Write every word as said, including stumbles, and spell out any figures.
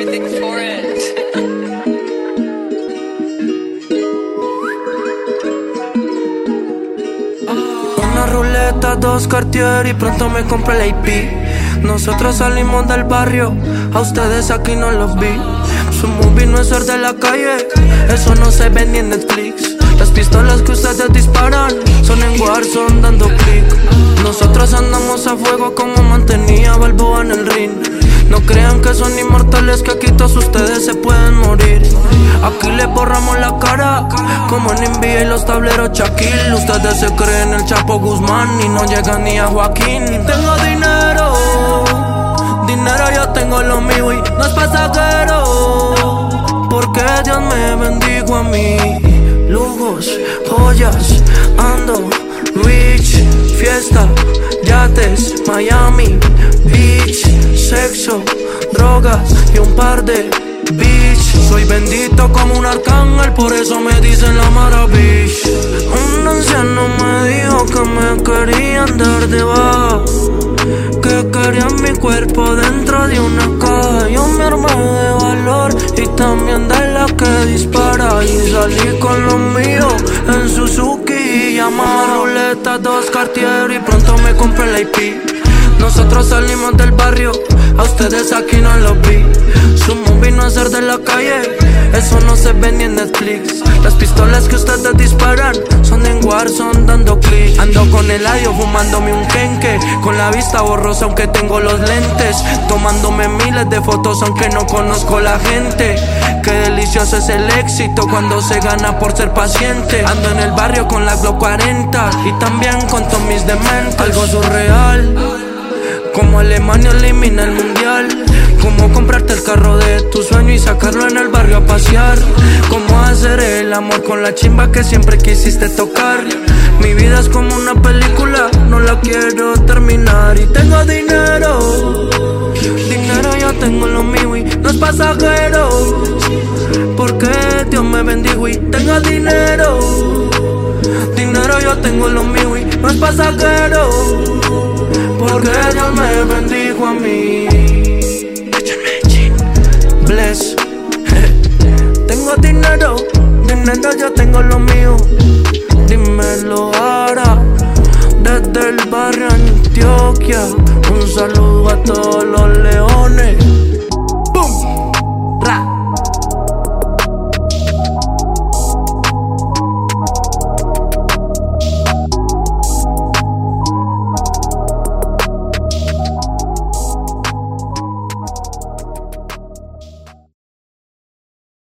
everything for it. Una ruleta, dos Cartier y pronto me compré el I P. Nosotros salimos del barrio, a ustedes aquí no los vi. Su movie no es ser de la calle, eso no se ve ni en Netflix. Las pistolas que ustedes disparan son en Warzone dando click. Nosotros andamos a fuego como mantenía Balboa en el ring. No crean que son inmortales, que aquí todos ustedes se pueden morir. Aquí les borramos la cara, como en N B A y los tableros Shaquille. Ustedes se creen el Chapo Guzmán y no llegan ni a Joaquín. Tengo dinero, dinero yo tengo lo mío y no es pasajero, porque Dios me bendijo a mí. Lujos, joyas, ando rich, fiesta, yates, Miami Beach, sexo, drogas y un par de bitch. Soy bendito como un arcángel, por eso me dicen la maravilla. Un anciano me dijo que me querían dar de baja, que querían mi cuerpo dentro de una caja. Yo me armé de valor y también de la que dispara, y salí con lo mío en Suzuki y Yamaha. Ruleta, dos Cartier y pronto me compré el I P. Nosotros salimos del barrio, a ustedes aquí no los vi. Su movie no es ser de la calle, eso no se ve ni en Netflix. Las pistolas que ustedes disparan son en Warzone dando click. Ando con el ayo fumándome un kenke, con la vista borrosa aunque tengo los lentes, tomándome miles de fotos aunque no conozco la gente. Qué delicioso es el éxito cuando se gana por ser paciente. Ando en el barrio con la Glock cuarenta y también con todos mis dementes. Algo surreal, como Alemania elimina el mundial. Como comprarte el carro de tu sueño y sacarlo en el barrio a pasear. Como hacer el amor con la chimba que siempre quisiste tocar. Mi vida es como una película, no la quiero terminar. Y tengo dinero, dinero yo tengo lo mío y no es pasajero, porque Dios me bendijo y tengo dinero. Dinero yo tengo lo mío y no es pasajero, porque Dios me bendijo a mí.